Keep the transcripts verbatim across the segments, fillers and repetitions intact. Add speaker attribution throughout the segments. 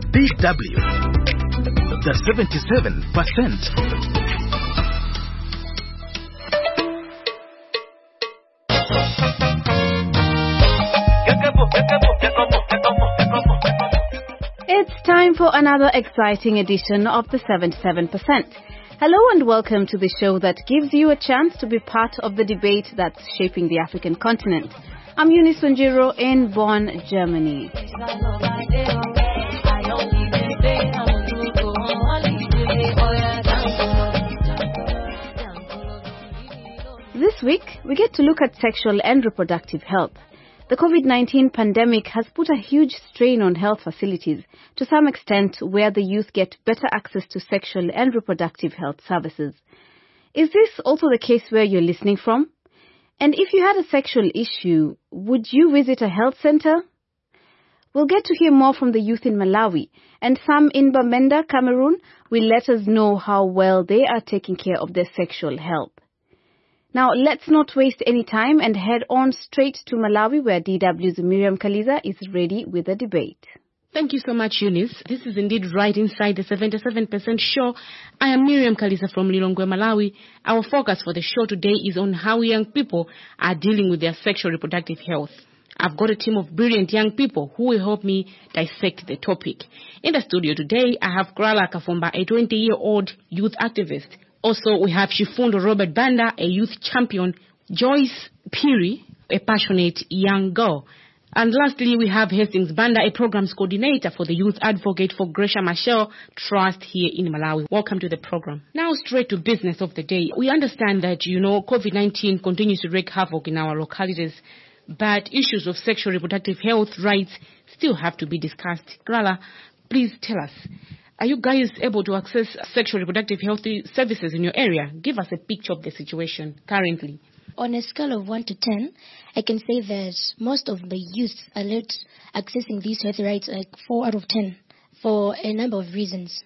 Speaker 1: D W, the seventy-seven percent.
Speaker 2: It's time for another exciting edition of the seventy-seven percent. Hello and welcome to the show that gives you a chance to be part of the debate that's shaping the African continent. I'm Eunice Wanjiru in Bonn, Germany. This week, we get to look at sexual and reproductive health. The COVID nineteen pandemic has put a huge strain on health facilities, to some extent where the youth get better access to sexual and reproductive health services. Is this also the case where you're listening from? And if you had a sexual issue, would you visit a health center? We'll get to hear more from the youth in Malawi, and some in Bamenda, Cameroon, will let us know how well they are taking care of their sexual health. Now, let's not waste any time and head on straight to Malawi, where D W's Miriam Kaliza is ready with a debate.
Speaker 3: Thank you so much, Eunice. This is indeed right inside the seventy-seven percent show. I am Miriam Kaliza from Lilongwe, Malawi. Our focus for the show today is on how young people are dealing with their sexual reproductive health. I've got a team of brilliant young people who will help me dissect the topic. In the studio today, I have Grala Kafumba, a twenty-year-old youth activist. Also, we have Chifundo Robert Banda, a youth champion, Joyce Piri, a passionate young girl. And lastly, we have Hastings Banda, a programs coordinator for the Youth Advocate for Gracia Machel Trust here in Malawi. Welcome to the program. Now, straight to business of the day. We understand that, you know, COVID nineteen continues to wreak havoc in our localities, but issues of sexual reproductive health rights still have to be discussed. Grala, please tell us, are you guys able to access sexual reproductive health services in your area? Give us a picture of the situation currently.
Speaker 4: On a scale of one to ten, I can say that most of the youth are not accessing these health rights like four out of ten for a number of reasons.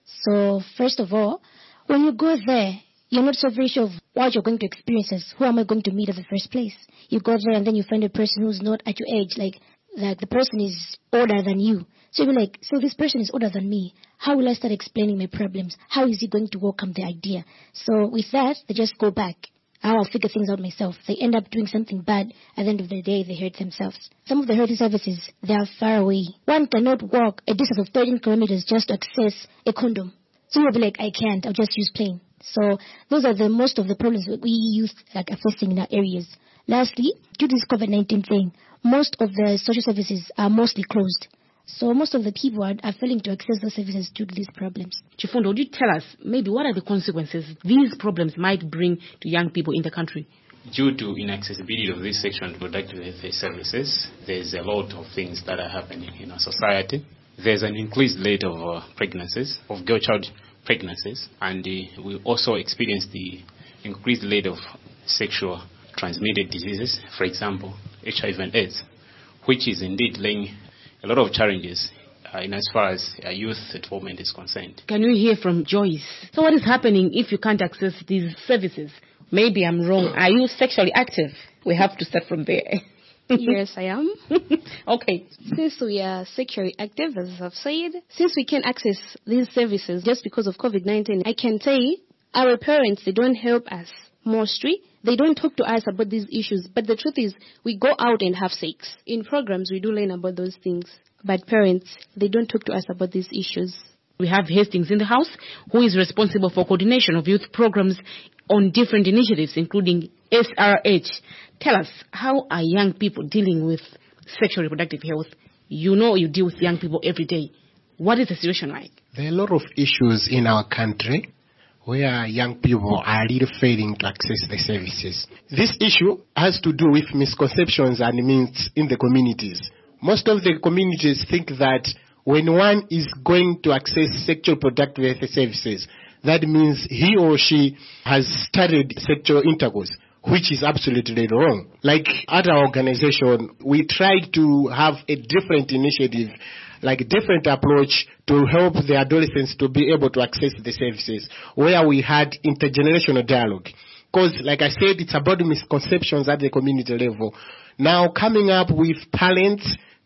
Speaker 4: So, first of all, when you go there, you're not so very sure of what you're going to experience as who am I going to meet in the first place. You go there and then you find a person who's not at your age, like like the person is older than you. So you're like, so this person is older than me. How will I start explaining my problems? How is he going to welcome the idea? So with that, they just go back. I'll figure things out myself. They end up doing something bad. At the end of the day, they hurt themselves. Some of the health services, they are far away. One cannot walk a distance of thirteen kilometers just to access a condom. So you'll be like, I can't. I'll just use plain. So those are the most of the problems that we youth like are facing in our areas. Lastly, due to this COVID nineteen thing, most of the social services are mostly closed. So most of the people are, are failing to access those services due to these problems.
Speaker 3: Chifundo, would you tell us maybe what are the consequences these problems might bring to young people in the country?
Speaker 5: Due to inaccessibility of these sexual and reproductive health services, there's a lot of things that are happening in our society. There's an increased rate of uh, pregnancies, of girl-child pregnancies, and uh, we also experience the increased rate of sexual transmitted diseases, for example, H I V and AIDS, which is indeed laying a lot of challenges uh, in as far as uh, youth development is concerned.
Speaker 3: Can we hear from Joyce? So what is happening if you can't access these services? Maybe I'm wrong. Are you sexually active? We have to start from there.
Speaker 6: Yes, I am.
Speaker 3: Okay.
Speaker 6: Since we are sexually active, as I've said, since we can access these services just because of COVID nineteen, I can say our parents, they don't help us mostly. They don't talk to us about these issues. But the truth is, we go out and have sex. In programs, we do learn about those things. But parents, they don't talk to us about these issues.
Speaker 3: We have Hastings in the house, who is responsible for coordination of youth programs on different initiatives, including S R H. Tell us, how are young people dealing with sexual reproductive health? You know you deal with young people every day. What is the situation like?
Speaker 7: There are a lot of issues in our country where young people are really failing to access the services. This issue has to do with misconceptions and myths in the communities. Most of the communities think that when one is going to access sexual reproductive health services, that means he or she has started sexual intercourse, which is absolutely wrong. Like at our organization, we tried to have a different initiative, like a different approach to help the adolescents to be able to access the services, where we had intergenerational dialogue. Because, like I said, it's about misconceptions at the community level. Now, coming up with parents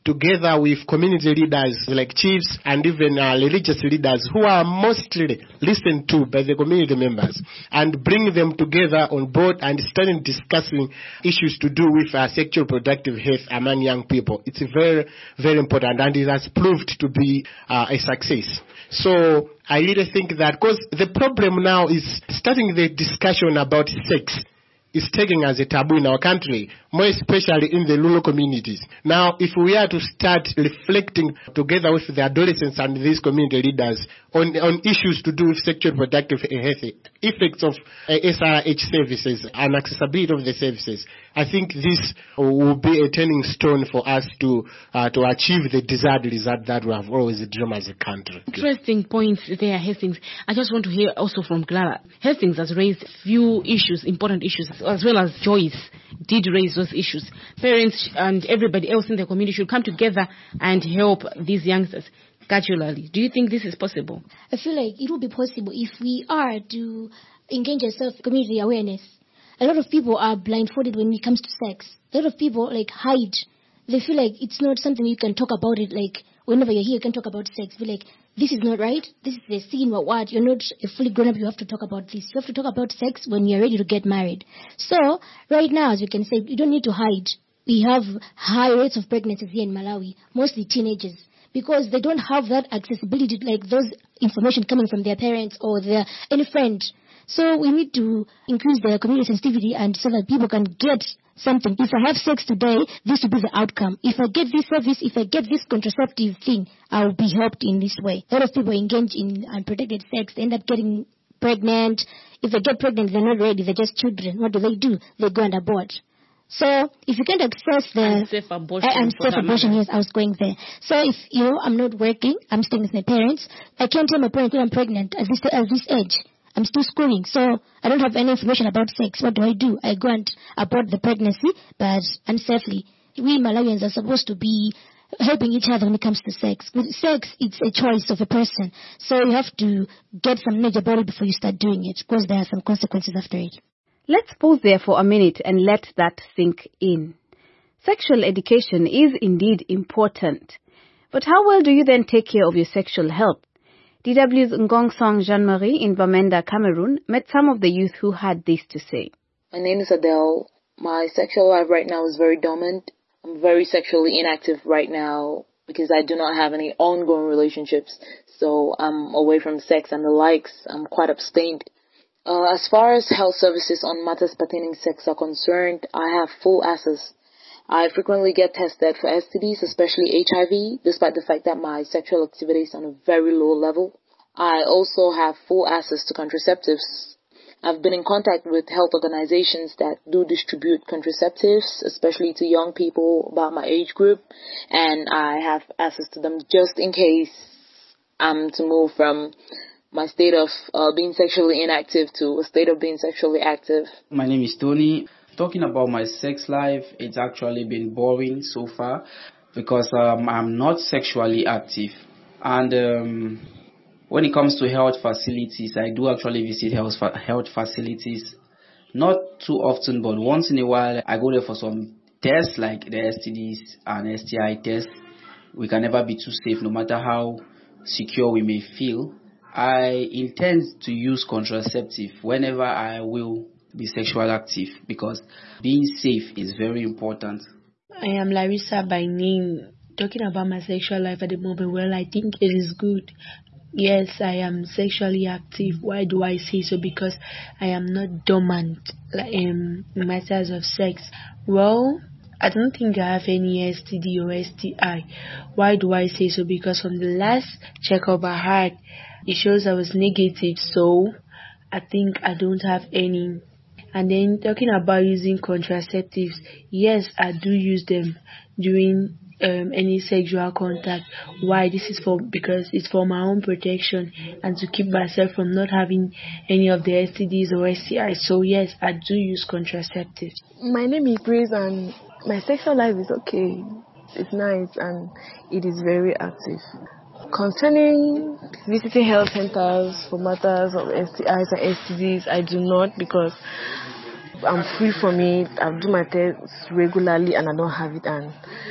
Speaker 7: together with community leaders like chiefs and even uh, religious leaders who are mostly listened to by the community members, and bring them together on board and start discussing issues to do with uh, sexual reproductive health among young people. It's very, very important, and it has proved to be uh, a success. So I really think that, because the problem now is starting the discussion about sex is taken as a taboo in our country, more especially in the rural communities. Now, if we are to start reflecting together with the adolescents and these community leaders on, on issues to do with sexual reproductive health, effects of uh, S R H services and accessibility of the services, I think this will be a turning stone for us to uh, to achieve the desired result that we have always dreamed as a country.
Speaker 3: Interesting points there, Hastings. I just want to hear also from Clara. Hastings has raised few issues, important issues, as well as Joyce did raise those issues. Parents and everybody else in the community should come together and help these youngsters gradually. Do you think this is possible?
Speaker 4: I feel like it will be possible if we are to engage ourselves in community awareness. A lot of people are blindfolded when it comes to sex. A lot of people like hide. They feel like it's not something you can talk about it. Like whenever you're here, you can talk about sex. Feel like this is not right. This is the scene. What? What? You're not a fully grown up. You have to talk about this. You have to talk about sex when you're ready to get married. So right now, as we can say, you don't need to hide. We have high rates of pregnancies here in Malawi, mostly teenagers, because they don't have that accessibility, like those information coming from their parents or their any friend. So we need to increase the community sensitivity, and so that people can get something. If I have sex today, this will be the outcome. If I get this service, if I get this contraceptive thing, I will be helped in this way. A lot of people engage in unprotected sex. They end up getting pregnant. If they get pregnant, they're not ready. They're just children. What do they do? They go and abort. So if you can't access the
Speaker 3: unsafe abortion,
Speaker 4: uh, unsafe abortion, yes, I was going there. So if you know I'm not working, I'm staying with my parents. I can't tell my parents that I'm pregnant at this at this age. I'm still schooling, so I don't have any information about sex. What do I do? I go and abort the pregnancy, but unsafely. We Malawians are supposed to be helping each other when it comes to sex. With sex, it's a choice of a person, so you have to get some knowledge about it before you start doing it, because there are some consequences after it.
Speaker 2: Let's pause there for a minute and let that sink in. Sexual education is indeed important. But how well do you then take care of your sexual health? D W's Ngongsong Jean-Marie in Bamenda, Cameroon, met some of the youth who had this to say.
Speaker 8: My name is Adele. My sexual life right now is very dormant. I'm very sexually inactive right now because I do not have any ongoing relationships. So I'm away from sex and the likes. I'm quite abstained. Uh, as far as health services on matters pertaining sex are concerned, I have full access. I frequently get tested for S T Ds, especially H I V, despite the fact that my sexual activity is on a very low level. I also have full access to contraceptives. I've been in contact with health organizations that do distribute contraceptives, especially to young people about my age group, and I have access to them just in case I'm to move from my state of uh, being sexually inactive to a state of being sexually active.
Speaker 9: My name is Tony. Talking about my sex life, it's actually been boring so far because um, I'm not sexually active. And um, when it comes to health facilities, I do actually visit health, fa- health facilities. Not too often, but once in a while, I go there for some tests like the S T Ds and S T I tests. We can never be too safe, no matter how secure we may feel. I intend to use contraceptive whenever I will be sexually active, because being safe is very important.
Speaker 10: I am Larissa by name. Talking about my sexual life at the moment, well, I think it is good. Yes, I am sexually active. Why do I say so? Because I am not dormant um, in matters of sex. Well, I don't think I have any S T D or S T I. Why do I say so? Because from the last checkup I had, it shows I was negative, so I think I don't have any. And then talking about using contraceptives, yes, I do use them during um, any sexual contact. Why? This is for because it's for my own protection and to keep myself from not having any of the S T Ds or S T Is. So yes, I do use contraceptives.
Speaker 11: My name is Grace, and my sexual life is okay. It's nice and it is very active. Concerning visiting health centers for matters of S T Is and S T Ds, I do not, because I'm free from it. I do my tests regularly and I don't have it, and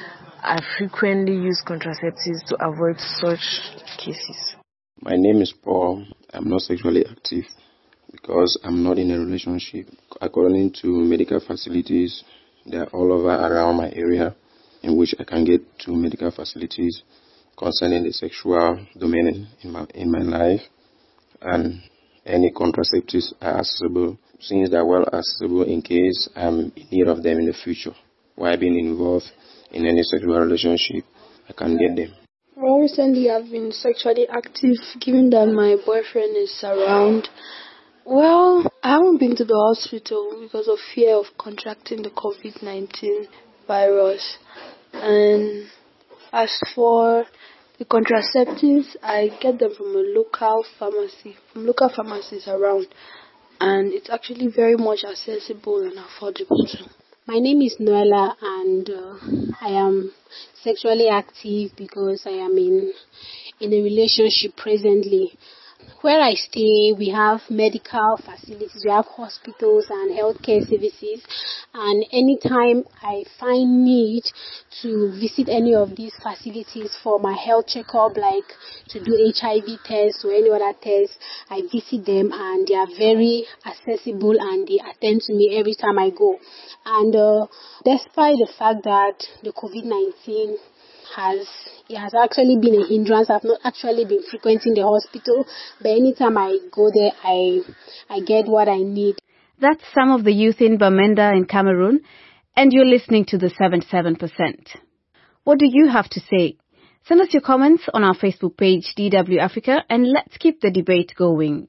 Speaker 11: I frequently use contraceptives to avoid such cases.
Speaker 12: My name is Paul. I'm not sexually active because I'm not in a relationship. According to medical facilities, they are all over around my area in which I can get to medical facilities concerning the sexual domain in my in my life, and any contraceptives are accessible since they are well accessible in case I'm in need of them in the future. While being involved in any sexual relationship, I can get them.
Speaker 10: Well, recently I've been sexually active given that my boyfriend is around. Well, I haven't been to the hospital because of fear of contracting the COVID nineteen virus. And as for the contraceptives, I get them from a local pharmacy, from local pharmacies around. And it's actually very much accessible and affordable too.
Speaker 13: My name is Noella, and uh, I am sexually active because I am in in a relationship presently. Where I stay, we have medical facilities, we have hospitals and healthcare services, and anytime I find need to visit any of these facilities for my health checkup, like to do H I V tests or any other tests, I visit them, and they are very accessible and they attend to me every time I go. And uh, despite the fact that the COVID nineteen has it has actually been a hindrance, I've not actually been frequenting the hospital, but anytime I go there, I I get what I need.
Speaker 2: That's some of the youth in Bamenda in Cameroon, and you're listening to the seventy-seven percent. What do you have to say? Send us your comments on our Facebook page, D W Africa, and let's keep the debate going.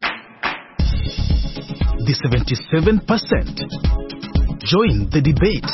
Speaker 1: The seventy-seven percent. Join the debate.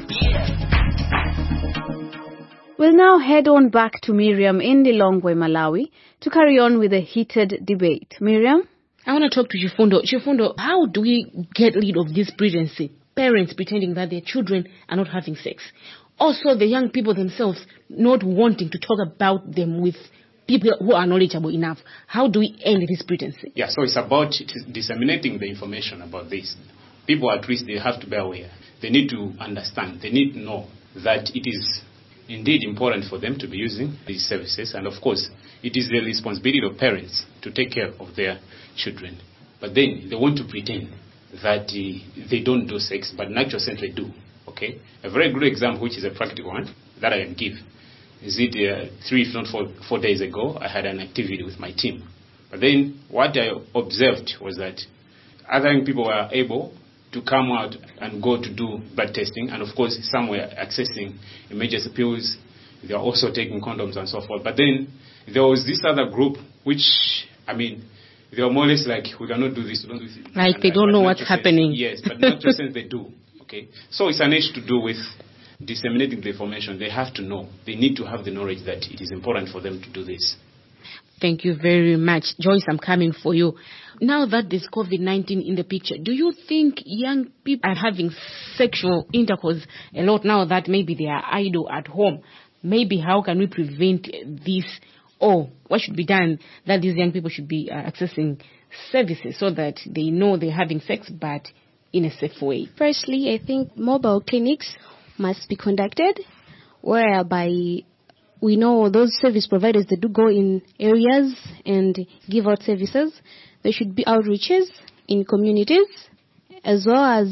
Speaker 2: We'll now head on back to Miriam in Lilongwe, Malawi, to carry on with a heated debate. Miriam?
Speaker 3: I want to talk to Chifundo. Chifundo, how do we get rid of this pretense? Parents pretending that their children are not having sex. Also, the young people themselves not wanting to talk about them with people who are knowledgeable enough. How do we end this pretense?
Speaker 5: Yeah, so it's about disseminating the information about this. People at least, they have to be aware. They need to understand. They need to know that it is indeed important for them to be using these services, and of course it is the responsibility of parents to take care of their children. But then they want to pretend that uh, they don't do sex, but in actual sense they do. Okay, a very good example, which is a practical one that I can give, is it uh, three if not four, four days ago I had an activity with my team, but then what I observed was that other young people were able to come out and go to do blood testing, and of course some were accessing emergency pills, they are also taking condoms and so forth. But then there was this other group which, I mean, they were more or less like, we cannot do this, we don't do this.
Speaker 3: Like and they don't know what's happening.
Speaker 5: Yes, but not just sense they do. Okay, so it's an issue to do with disseminating the information. They have to know, they need to have the knowledge that it is important for them to do this.
Speaker 3: Thank you very much. Joyce, I'm coming for you. Now that there's COVID nineteen in the picture, do you think young people are having sexual intercourse a lot now that maybe they are idle at home? Maybe how can we prevent this? Or what should be done that these young people should be uh, accessing services so that they know they're having sex but in a safe way?
Speaker 6: Firstly, I think mobile clinics must be conducted whereby we know those service providers that do go in areas and give out services. There should be outreaches in communities, as well as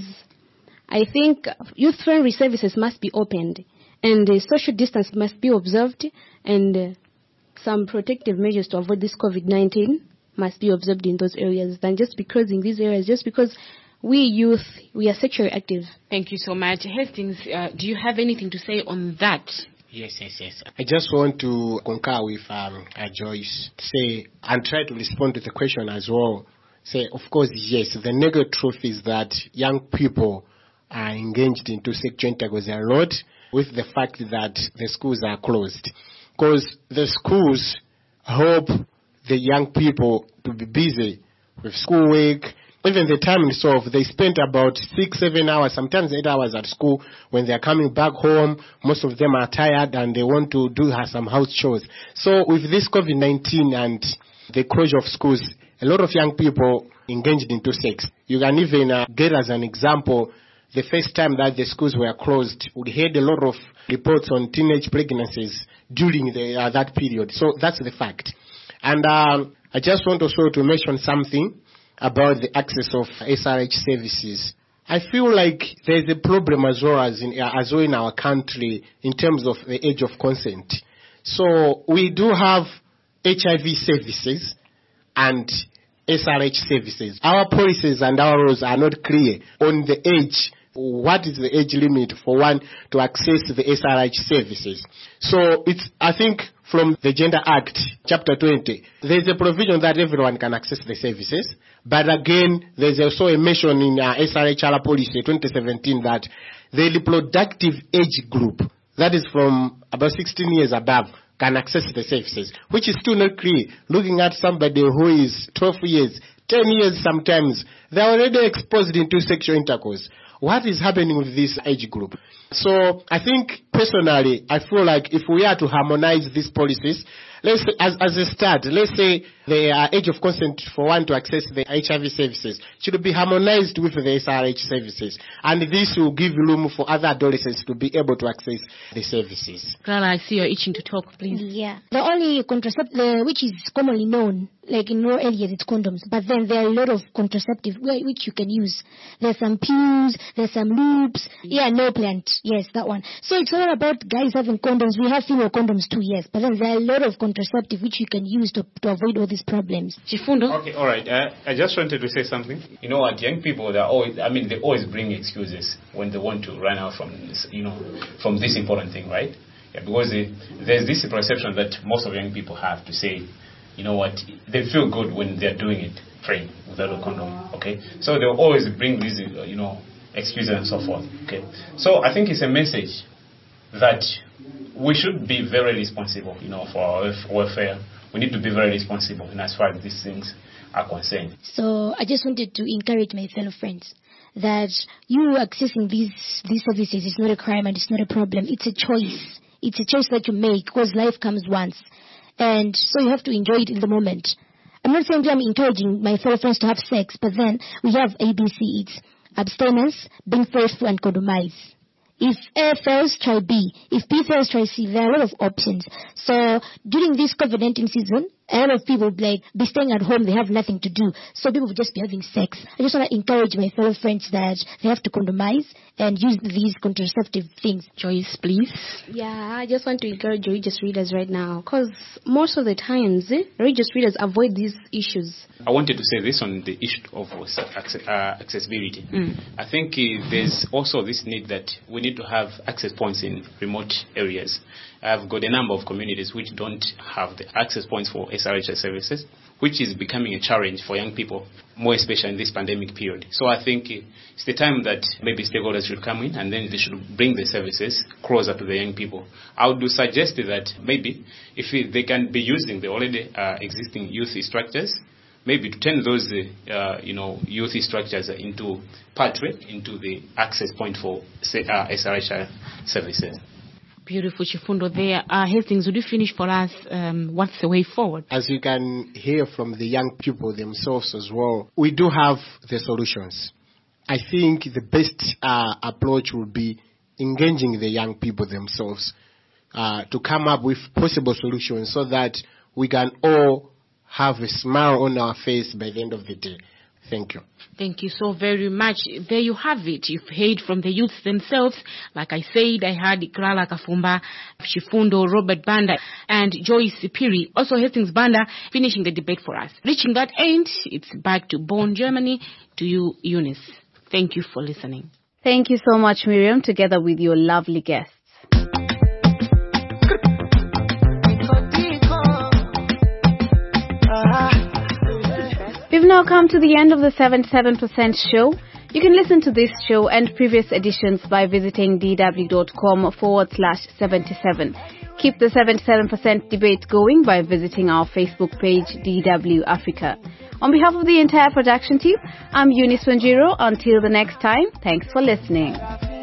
Speaker 6: I think youth-friendly services must be opened, and uh, social distance must be observed, and uh, some protective measures to avoid this COVID nineteen must be observed in those areas, than just because in these areas, just because we youth, we are sexually active.
Speaker 3: Thank you so much. Hastings, uh, do you have anything to say on that?
Speaker 7: Yes, yes, yes. I just want to concur with um, uh, Joyce, say, and try to respond to the question as well. Say, of course, yes, the negative truth is that young people are engaged into sexual intercourse a lot with the fact that the schools are closed. Because the schools help the young people to be busy with schoolwork. Even the time itself, they spend about six, seven hours, sometimes eight hours at school. When they're coming back home, most of them are tired and they want to do some house chores. So with this COVID nineteen and the closure of schools, a lot of young people engaged into sex. You can even uh, get as an example, the first time that the schools were closed, we had a lot of reports on teenage pregnancies during the, uh, that period. So that's the fact. And um, I just want also to mention something about the access of S R H services. I feel like there's a problem as well as in, uh, as well in our country in terms of the age of consent. So we do have H I V services and S R H services. Our policies and our rules are not clear on the age. What is the age limit for one to access the S R H services? So it's, I think, from the Gender Act, Chapter twenty, there's a provision that everyone can access the services. But again, there's also a mention in uh, S R H R policy twenty seventeen that the reproductive age group, that is from about sixteen years above, can access the services, which is still not clear. Looking at somebody who is twelve years, ten years sometimes, they're already exposed into sexual intercourse. What is happening with this age group? So I think personally, I feel like if we are to harmonize these policies, let's say, as, as a start, let's say the uh, age of consent for one to access the H I V services should be harmonized with the S R H services. And this will give room for other adolescents to be able to access the services.
Speaker 3: Clara, I see you're itching to talk, please.
Speaker 4: Yeah. The only contraceptive, which is commonly known, like in rural areas, it's condoms. But then there are a lot of contraceptive which you can use. There's some pills, there's some loops. Yeah, no plant. Yes, that one. So it's all about guys having condoms. We have female condoms too, yes. But then there are a lot of contraceptive which you can use to, to avoid all these problems.
Speaker 3: Chifundo?
Speaker 5: Okay, all right. Uh, I just wanted to say something. You know what, young people, they're always, I mean, they always bring excuses when they want to run out from this, you know, from this important thing, right? Yeah, because they, there's this perception that most of young people have to say, you know what, they feel good when they're doing it, praying without a condom, okay? So they'll always bring these, uh, you know, excuses and so forth, okay? So I think it's a message that we should be very responsible, you know, for our welfare. We need to be very responsible in as far as these things are concerned.
Speaker 4: So I just wanted to encourage my fellow friends that you accessing these these services is not a crime and it's not a problem. It's a choice. It's a choice that you make because life comes once. And so you have to enjoy it in the moment. I'm not saying I'm encouraging my fellow friends to have sex, but then we have A B C. It's abstinence, being faithful, and compromise. If A fails, try B. If B fails, try C. There are a lot of options. So during this COVID nineteen season, a lot of people like be staying at home. They have nothing to do. So people will just be having sex. I just want to encourage my fellow friends that they have to compromise and use these contraceptive things.
Speaker 3: Joyce, please.
Speaker 6: Yeah, I just want to encourage religious readers right now because most of the times, eh, religious readers avoid these issues.
Speaker 5: I wanted to say this on the issue of uh, accessibility. Mm. I think uh, there's also this need that we need to have access points in remote areas. I've got a number of communities which don't have the access points for S R H services, which is becoming a challenge for young people, more especially in this pandemic period. So I think it's the time that maybe stakeholders should come in and then they should bring the services closer to the young people. I would suggest that maybe if they can be using the already uh, existing youth structures, maybe to turn those uh, you know, youth structures into pathway into the access point for uh, S R H services.
Speaker 3: Beautiful, Chifundo. There, uh, Hastings, would you finish for us um, what's the way forward?
Speaker 7: As you can hear from the young people themselves as well, we do have the solutions. I think the best uh, approach would be engaging the young people themselves uh, to come up with possible solutions so that we can all have a smile on our face by the end of the day. Thank you.
Speaker 3: Thank you so very much. There you have it. You've heard from the youths themselves. Like I said, I had Krala Kafumba, Chifundo, Robert Banda, and Joyce Piri, also Hastings Banda, finishing the debate for us. Reaching that end, it's back to Bonn, Germany, to you, Eunice. Thank you for listening.
Speaker 2: Thank you so much, Miriam, together with your lovely guests. We've now come to the end of the seventy-seven percent show. You can listen to this show and previous editions by visiting dw.com forward slash 77. Keep the seventy-seven percent debate going by visiting our Facebook page, D W Africa. On behalf of the entire production team, I'm Eunice Wanjiro. Until the next time, thanks for listening.